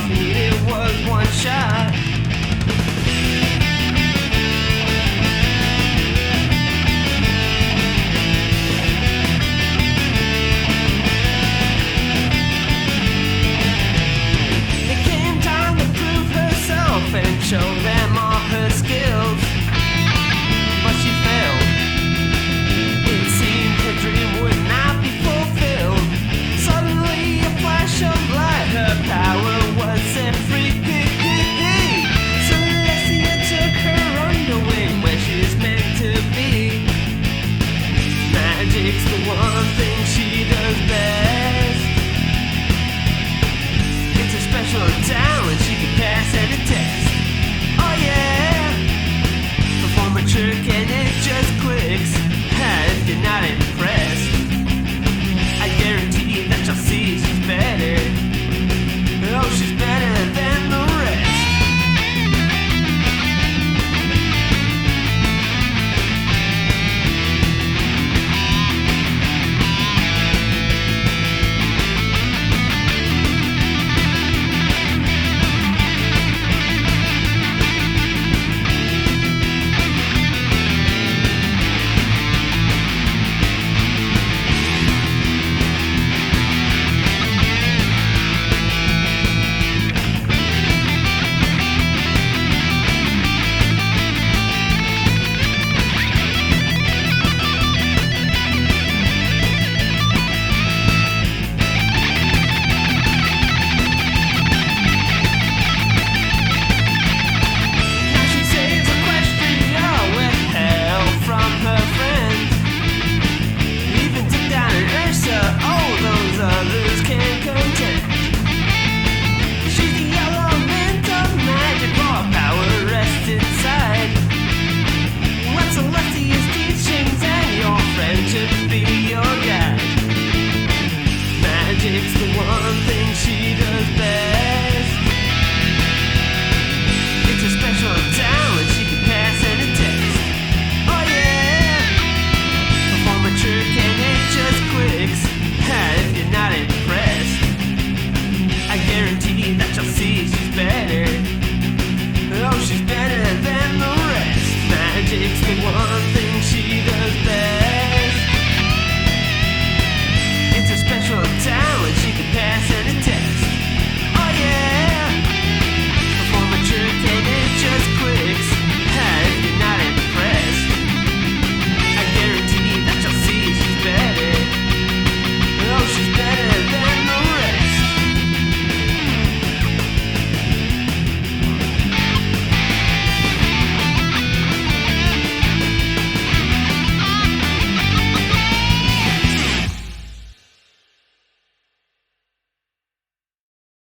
needed was one shot. It came time to prove herself and show them all her skills, but she failed. It seemed her dream would not be fulfilled. Suddenly a flash of light, her power was set free. Celestia took her under wing, where she's meant to be. Magic's the one thing she does best. It's a special talent, she can pass